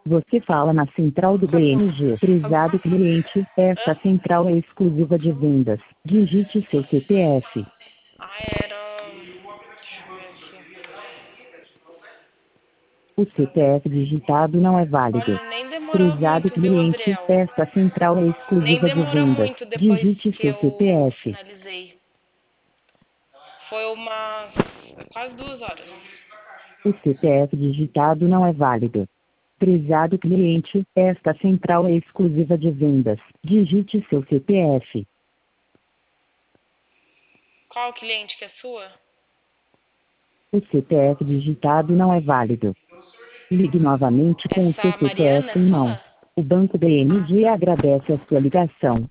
Você fala na central do BMG. Prezado cliente, esta central é exclusiva de vendas. Digite seu CPF. Ah, era... Deixa eu ver aqui. O CPF digitado não é válido. Olha, nem demorou Prezado muito, viu, cliente, Adriel? esta central é Nem exclusiva de demorou vendas. muito depois Digite que seu eu CPF. finalizei. Foi umas quase 2 horas. O CPF digitado não é válido. Prezado cliente, esta central é exclusiva de vendas. Digite seu CPF. Qual cliente que é sua? O CPF digitado não é válido. Ligue novamente com o seu Essa Mariana CPF em é mãos. sua? O Banco BMG agradece a sua ligação.